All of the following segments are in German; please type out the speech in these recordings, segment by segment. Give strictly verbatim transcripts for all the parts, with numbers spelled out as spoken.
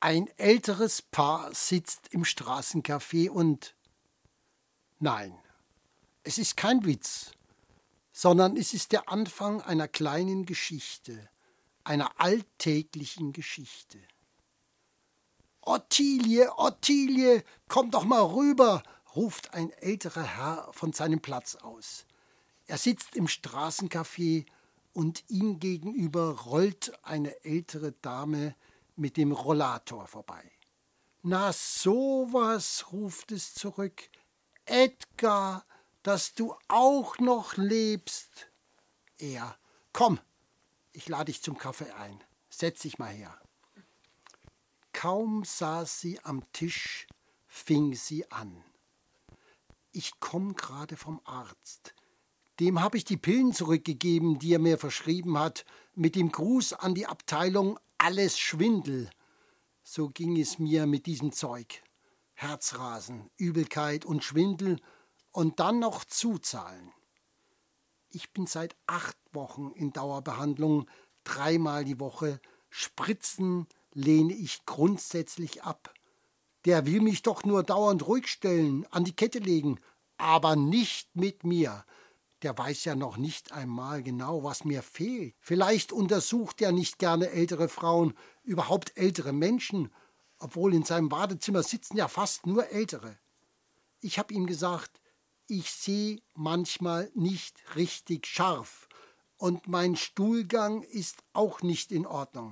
Ein älteres Paar sitzt im Straßencafé und nein, es ist kein Witz, sondern es ist der Anfang einer kleinen Geschichte, einer alltäglichen Geschichte. »Ottilie, Ottilie, komm doch mal rüber«, ruft ein älterer Herr von seinem Platz aus. Er sitzt im Straßencafé und ihm gegenüber rollt eine ältere Dame mit dem Rollator vorbei. »Na sowas«, ruft es zurück. »Edgar, dass du auch noch lebst.« Er: »Komm, ich lade dich zum Kaffee ein. Setz dich mal her.« Kaum saß sie am Tisch, fing sie an. »Ich komme gerade vom Arzt. Dem habe ich die Pillen zurückgegeben, die er mir verschrieben hat, mit dem Gruß an die Abteilung »Alles Schwindel«. So ging es mir mit diesem Zeug. Herzrasen, Übelkeit und Schwindel und dann noch zuzahlen. Ich bin seit acht Wochen in Dauerbehandlung, dreimal die Woche. Spritzen lehne ich grundsätzlich ab. Der will mich doch nur dauernd ruhig stellen, an die Kette legen, aber nicht mit mir. Der weiß ja noch nicht einmal genau, was mir fehlt. Vielleicht untersucht er nicht gerne ältere Frauen, überhaupt ältere Menschen, obwohl in seinem Wartezimmer sitzen ja fast nur Ältere. Ich habe ihm gesagt, ich sehe manchmal nicht richtig scharf und mein Stuhlgang ist auch nicht in Ordnung.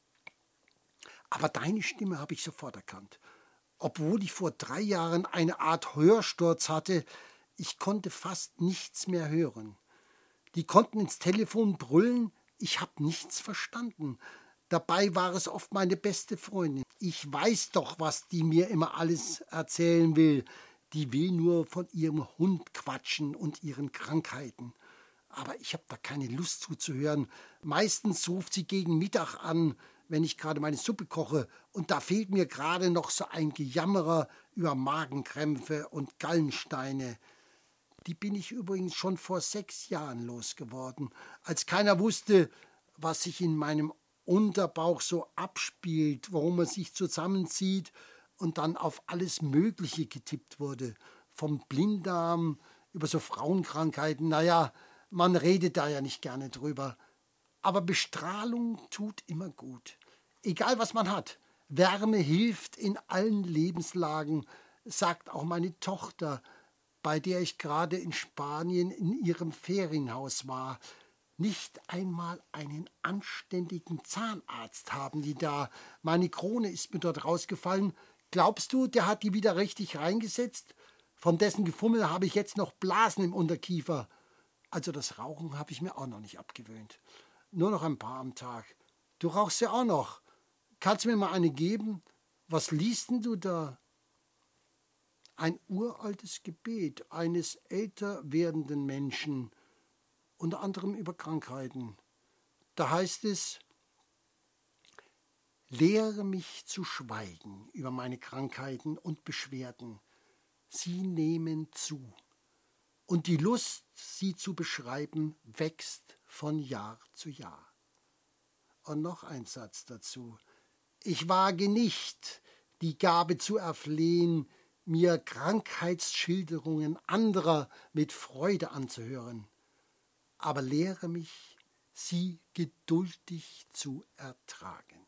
Aber deine Stimme habe ich sofort erkannt. Obwohl ich vor drei Jahren eine Art Hörsturz hatte, ich konnte fast nichts mehr hören. Die konnten ins Telefon brüllen, ich habe nichts verstanden. Dabei war es oft meine beste Freundin. Ich weiß doch, was die mir immer alles erzählen will. Die will nur von ihrem Hund quatschen und ihren Krankheiten. Aber ich habe da keine Lust zuzuhören. Meistens ruft sie gegen Mittag an, wenn ich gerade meine Suppe koche. Und da fehlt mir gerade noch so ein Gejammerer über Magenkrämpfe und Gallensteine. Die bin ich übrigens schon vor sechs Jahren losgeworden, als keiner wusste, was sich in meinem Unterbauch so abspielt, warum man sich zusammenzieht und dann auf alles Mögliche getippt wurde. Vom Blinddarm über so Frauenkrankheiten, naja, man redet da ja nicht gerne drüber. Aber Bestrahlung tut immer gut. Egal was man hat, Wärme hilft in allen Lebenslagen, sagt auch meine Tochter, bei der ich gerade in Spanien in ihrem Ferienhaus war. Nicht einmal einen anständigen Zahnarzt haben die da. Meine Krone ist mir dort rausgefallen. Glaubst du, der hat die wieder richtig reingesetzt? Von dessen Gefummel habe ich jetzt noch Blasen im Unterkiefer. Also das Rauchen habe ich mir auch noch nicht abgewöhnt. Nur noch ein paar am Tag. Du rauchst ja auch noch. Kannst du mir mal eine geben? Was liest denn du da? Ein uraltes Gebet eines älter werdenden Menschen, unter anderem über Krankheiten. Da heißt es: Lehre mich zu schweigen über meine Krankheiten und Beschwerden. Sie nehmen zu. Und die Lust, sie zu beschreiben, wächst von Jahr zu Jahr. Und noch ein Satz dazu. Ich wage nicht, die Gabe zu erflehen, mir Krankheitsschilderungen anderer mit Freude anzuhören, aber lehre mich, sie geduldig zu ertragen.